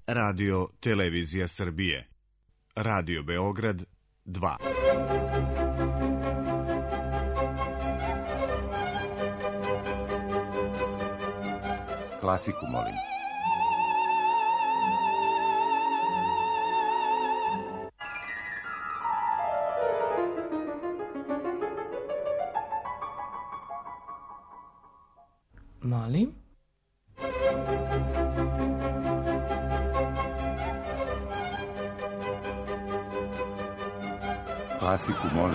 Radio Televizija Srbije. Radio Beograd 2. Klasiku molim. Molim? Klasiku molim.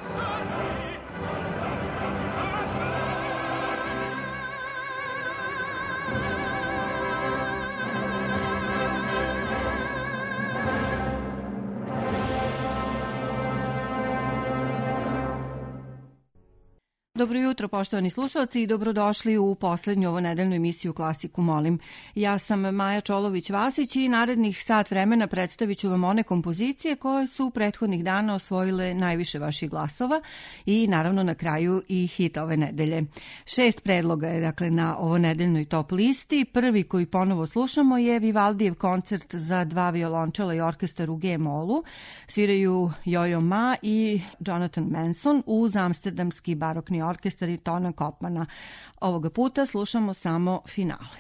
Dobro jutro, poštovani slušalci, i dobrodošli u poslednju ovonedeljnu emisiju Klasiku molim. Ja sam Maja Čolović-Vasić i narednih sat vremena predstavit ću vam one kompozicije koje su prethodnih dana osvojile najviše vaših glasova i naravno na kraju i hit ove nedelje. 6 predloga je dakle na ovonedeljnoj top listi. Prvi koji ponovo slušamo je Vivaldijev koncert za 2 violončela i orkestar u G-molu. Sviraju Yo-Yo Ma i Jonathan Manson uz amsterdamski barokni orkestar i Tona Kopmana. Ovoga puta slušamo samo finale.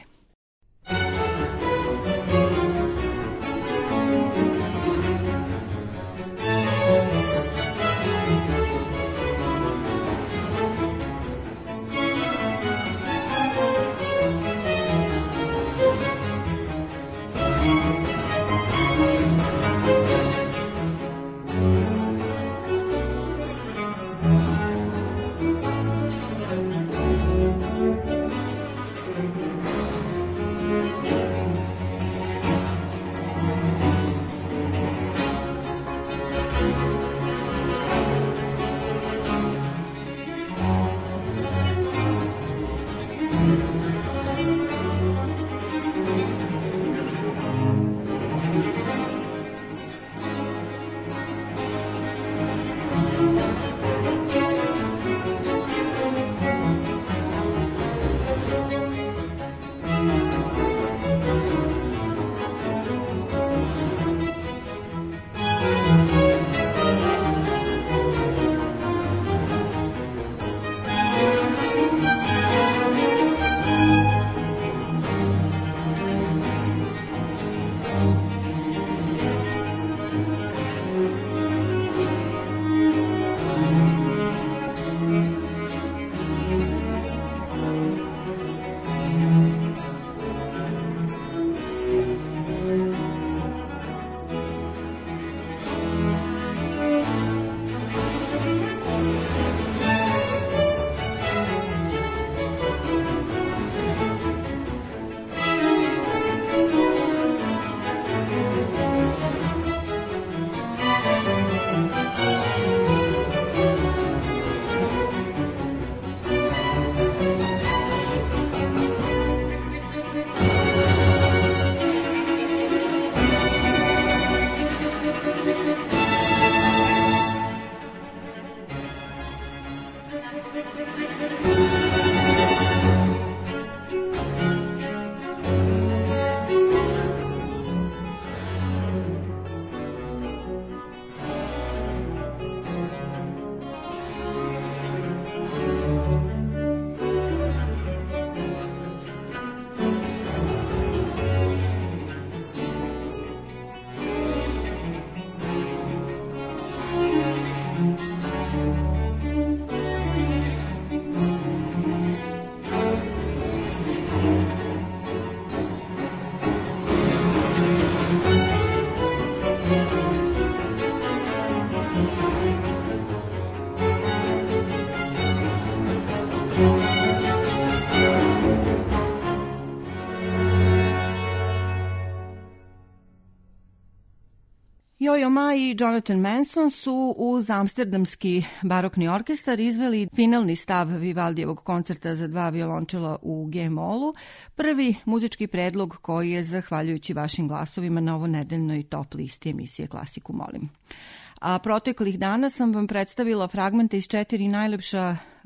Yo-Yo Ma i Jonathan Manson su uz amsterdamski barokni orkestar izveli finalni stav Vivaldijevog koncerta za 2 violončela u G-molu, prvi muzički predlog koji je, zahvaljujući vašim glasovima, na ovonedeljnoj top listi emisije Klasiku molim. A proteklih dana sam vam predstavila fragmente iz 4 najlepša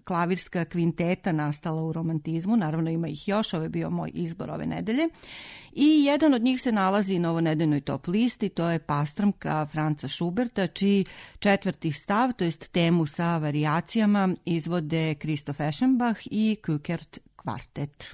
klavirska kvinteta nastala u romantizmu, naravno ima ih još, ovo je bio moj izbor ove nedelje. I jedan od njih se nalazi na ovonedeljnoj top listi, to je Pastrmka Franca Schuberta, čiji četvrti stav, to jest temu sa varijacijama, izvode Christoph Eschenbach i Kükert kvartet.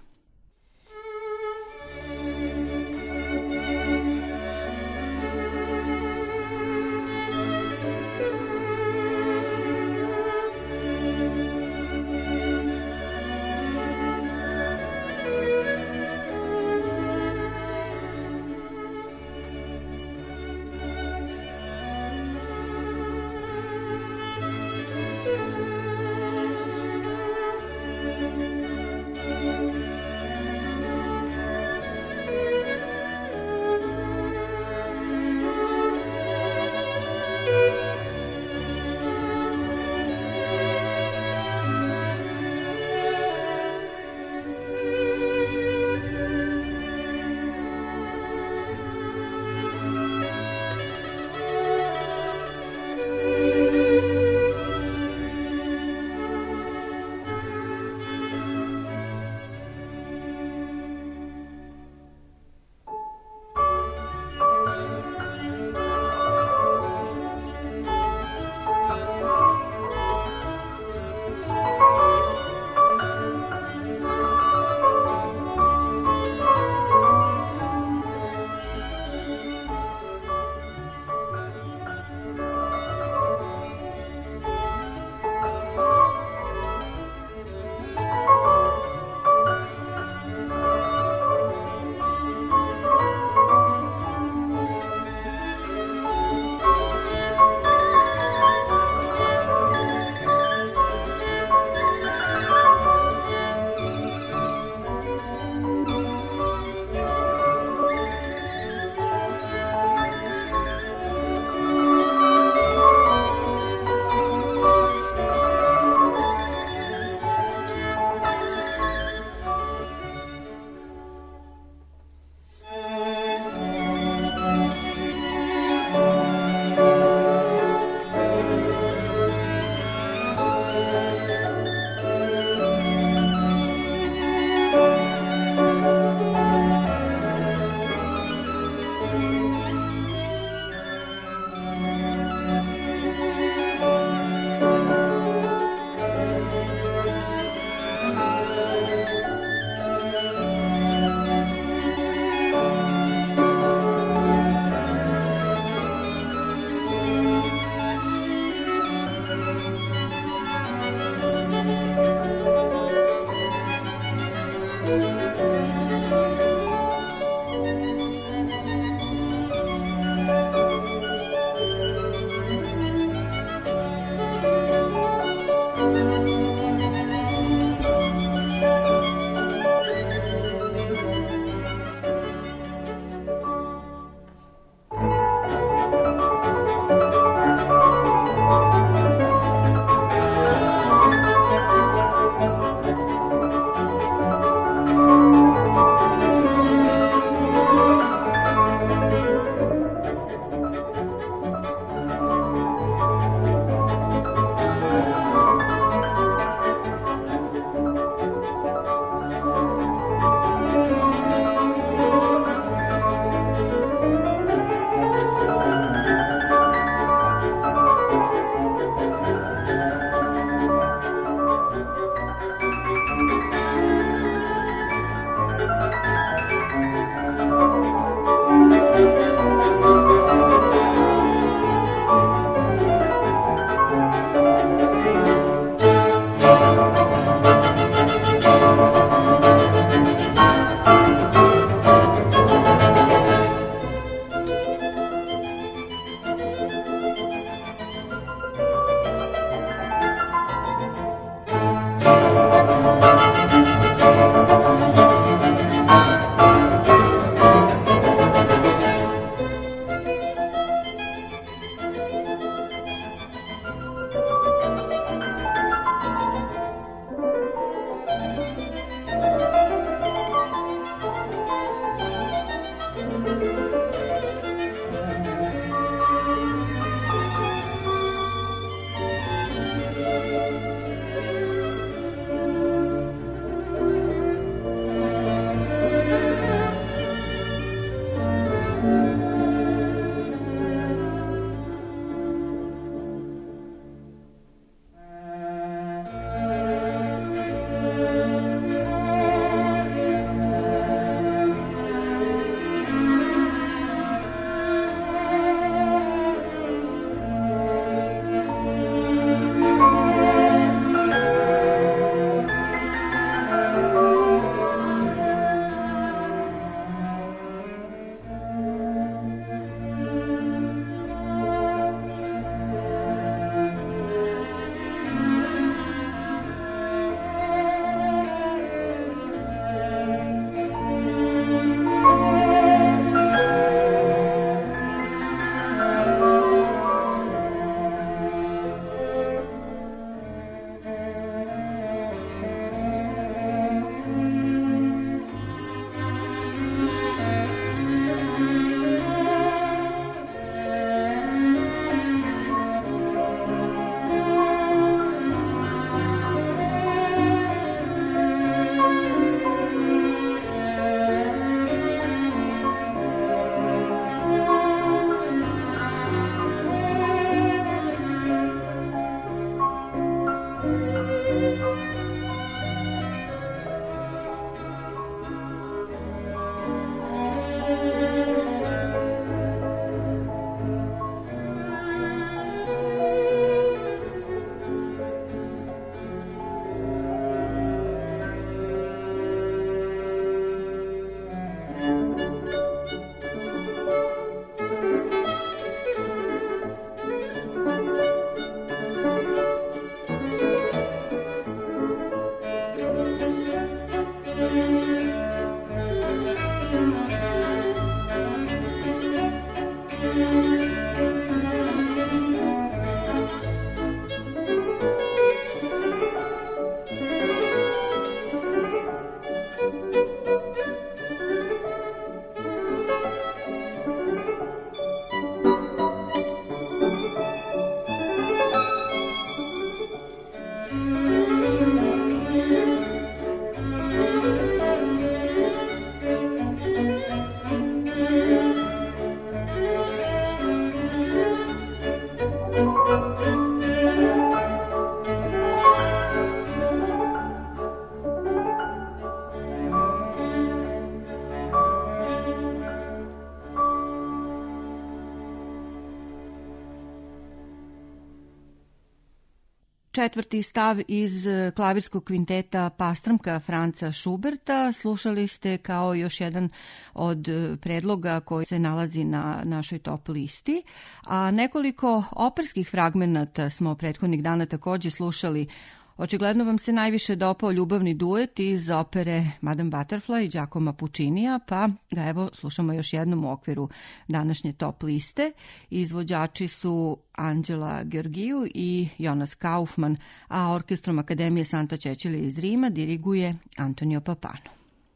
četvrti stav iz klavirskog kvinteta Pastrmka Franca Schuberta. Slušali ste kao još jedan od predloga koji se nalazi na našoj top listi. A nekoliko operskih fragmenata smo prethodnih dana takođe slušali. Očigledno vam se najviše dopao ljubavni duet iz opere Madame Butterfly Giacomo Puccinija, pa ga evo slušamo još jednom u okviru današnje top liste. Izvođači su Anđela Georgiju i Jonas Kaufman, a orkestrom Akademije Santa Cecilia iz Rima diriguje Antonio Papano.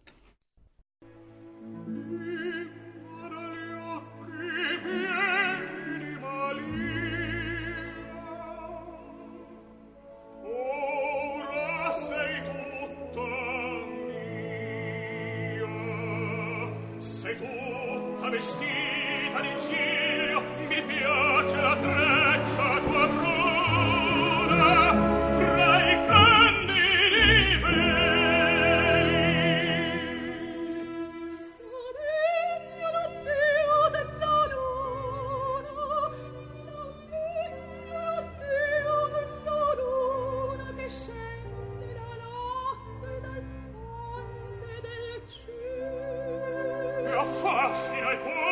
Vestita di ciglio, mi piace la treccia tua bruna, fra i candidi veli. S'adegna l'addio della luna, l'addio della luna che scende la notte dal ponte del cielo. E affascina i cuori.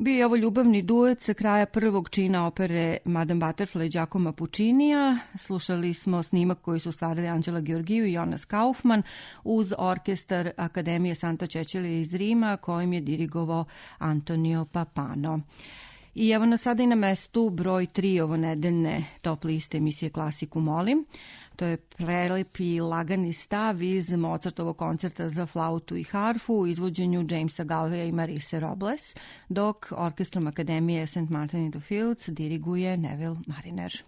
Bio je ovo ljubavni duet sa kraja prvog čina opere Madame Butterfly Giacomo Puccinija. Slušali smo snimak koji su stvarali Anđela Georgiju i Jonas Kaufman uz orkestar Akademije Santa Cecilia iz Rima kojim je dirigovao Antonio Papano. I evo nas sada i na mestu broj 3 ovo nedeljne top liste emisije Klasiku molim. To je prelep i lagani stav iz Mozartovog koncerta za flautu i harfu u izvođenju Jamesa Galveja i Marise Robles, dok orkestrom Akademije St. Martin in the Fields diriguje Neville Mariner.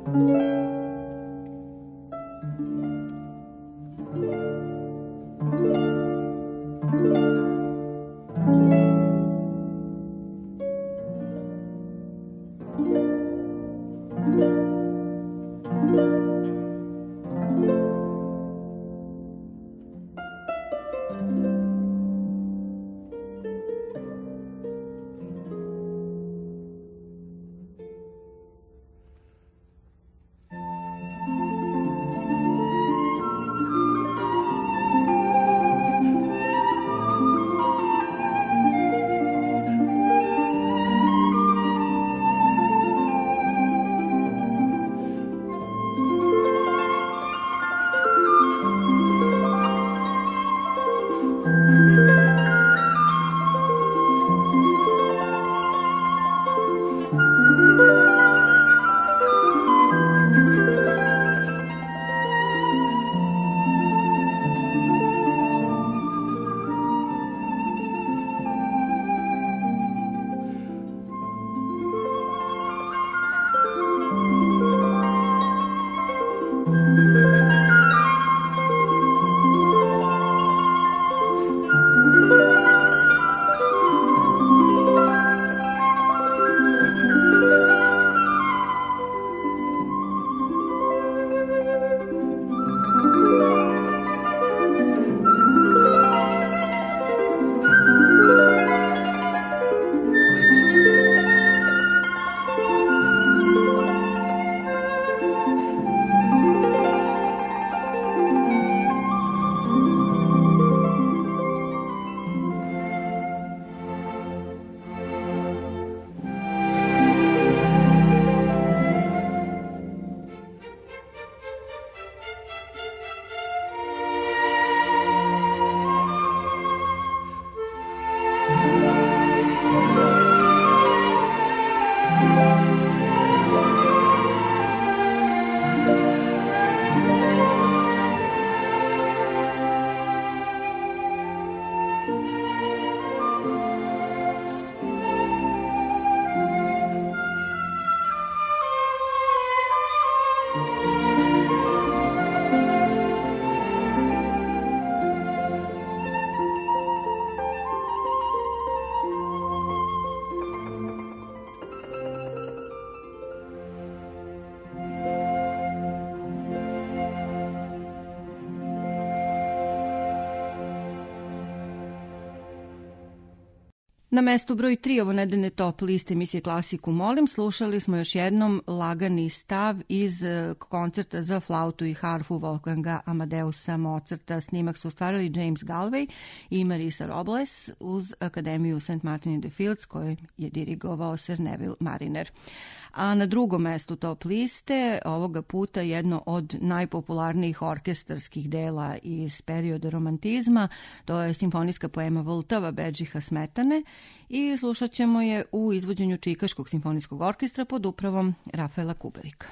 Na mestu broj 3 ovo nedeljne top liste emisije Klasiku molim slušali smo još jednom lagani stav iz koncerta za flautu i harfu Wolfganga Amadeusa Mozarta. Snimak su ostvarili James Galway i Marisa Robles uz Akademiju St. Martin in the Fields koju je dirigovao Sir Neville Mariner. A na drugom mestu top liste ovoga puta jedno od najpopularnijih orkestarskih dela iz perioda romantizma, to je simfonijska poema Vltava Bedžiha Smetane i slušat ćemo je u izvođenju Čikaškog simfonijskog orkestra pod upravom Rafaela Kuberika.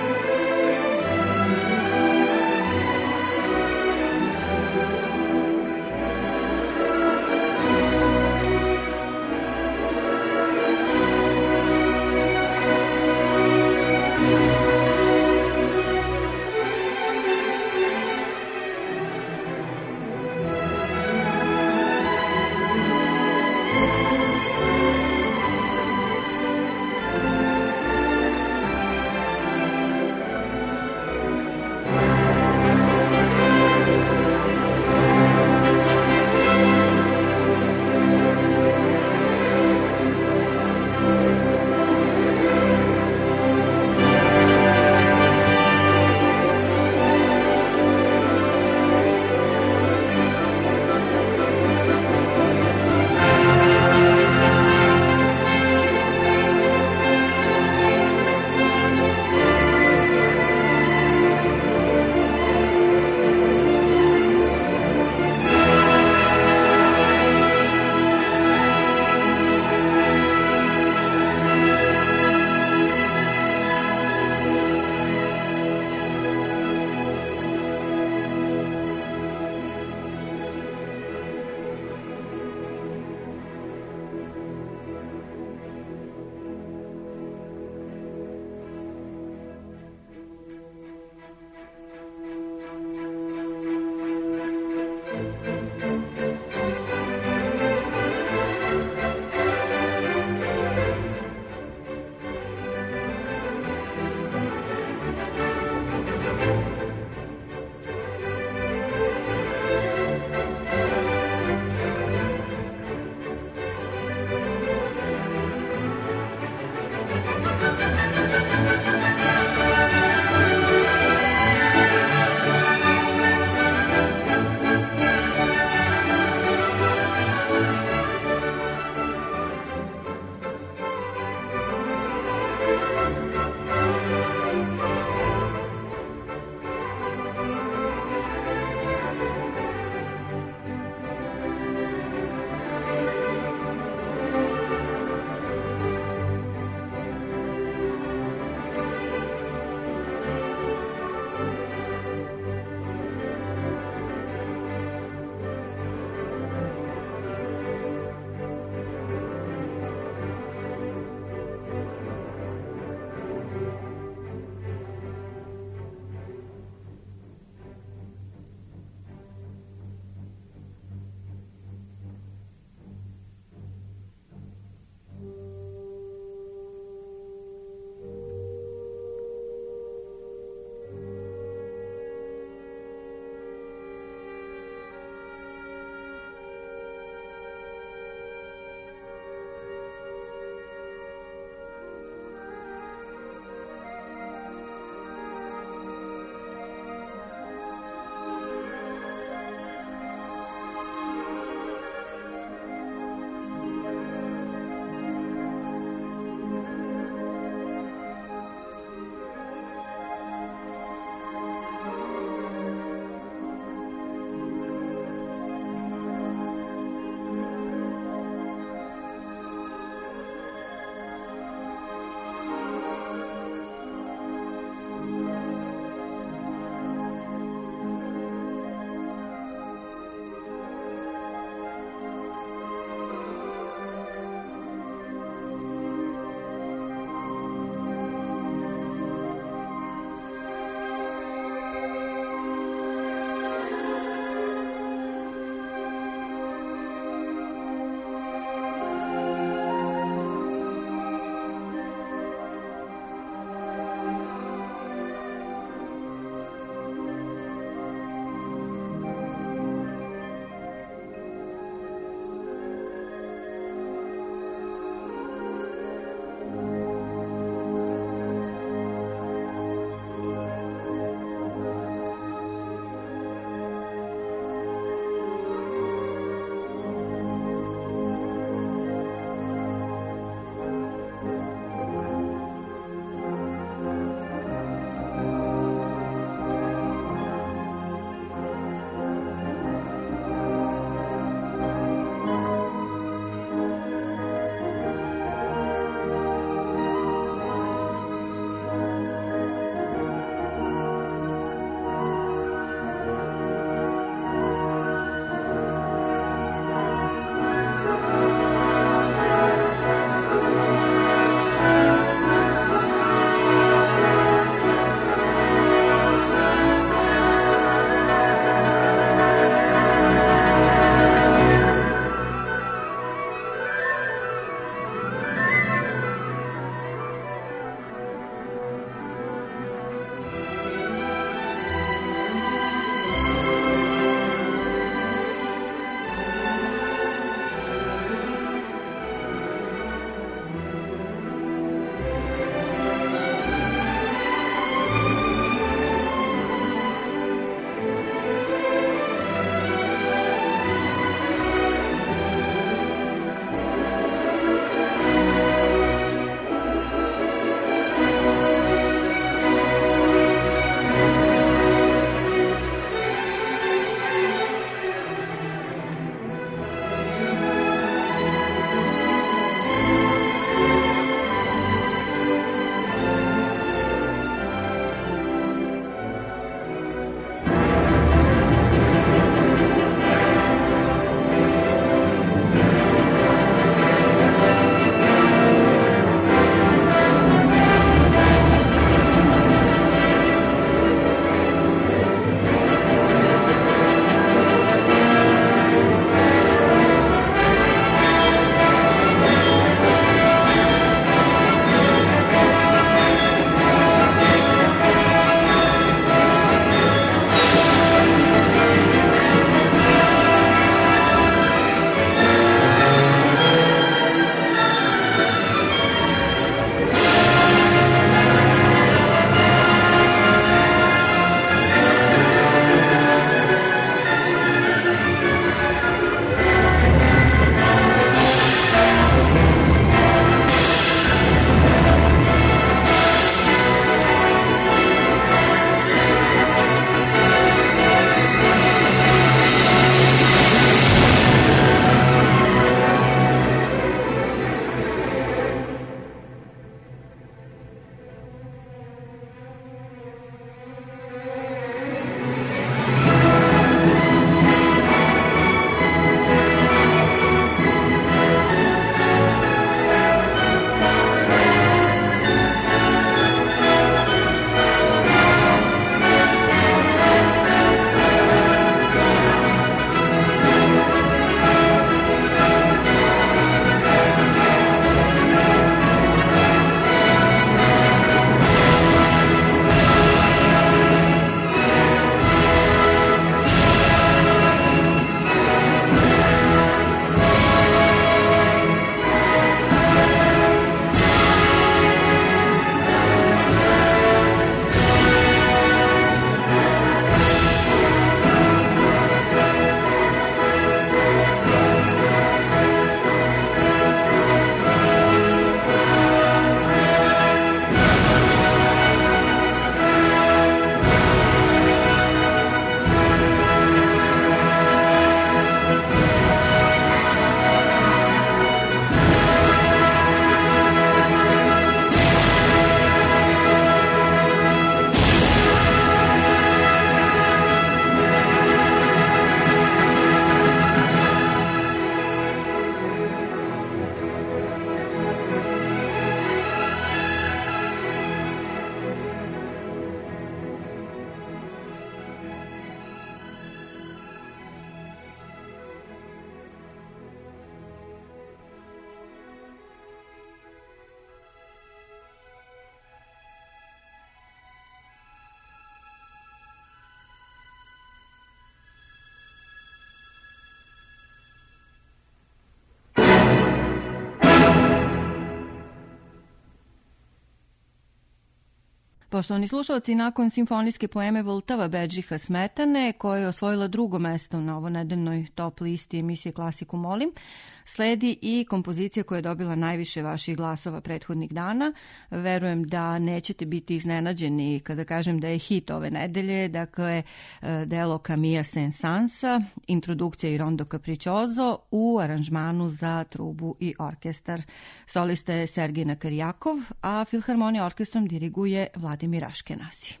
Poštovani slušalci, nakon simfonijske poeme Vltava Bedžiha Smetane, koja je osvojila drugo mesto na ovonedeljnoj top listi emisije Klasiku molim, sledi i kompozicija koja je dobila najviše vaših glasova prethodnih dana. Verujem da nećete biti iznenađeni kada kažem da je hit ove nedelje, dakle delo Camilla Saint-Sansa, introdukcija i rondo capriccioso u aranžmanu za trubu i orkestar. Solista je Sergej Nakarjakov, a Filharmonija orkestrom diriguje Vladimir Aškenasi.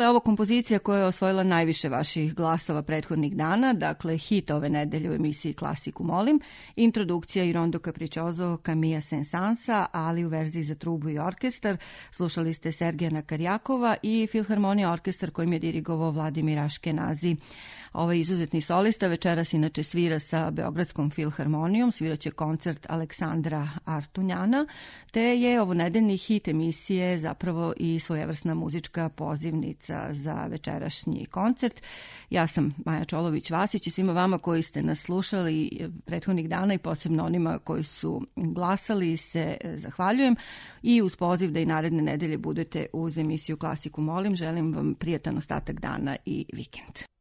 Dakle, ovo kompozicija koja je osvojila najviše vaših glasova prethodnih dana, dakle hit ove nedelje u emisiji Klasiku molim, introdukcija i rondo capriccioso Camilla Saint-Sansa, ali u verziji za trubu i orkestar. Slušali ste Sergeja Karjakova i Filharmonija orkestar kojim je dirigovao Vladimir Aškenazi. Ovaj izuzetni solista večeras inače svira sa Beogradskom filharmonijom, sviraće koncert Aleksandra Artunjana, te je ovo nedeljni hit emisije zapravo i svojevrsna muzička pozivnica za večerašnji koncert. Ja sam Maja Čolović-Vasić i svima vama koji ste nas slušali prethodnih dana i posebno onima koji su glasali se zahvaljujem i uz poziv da i naredne nedelje budete uz emisiju Klasiku molim, želim vam prijatan ostatak dana i vikend.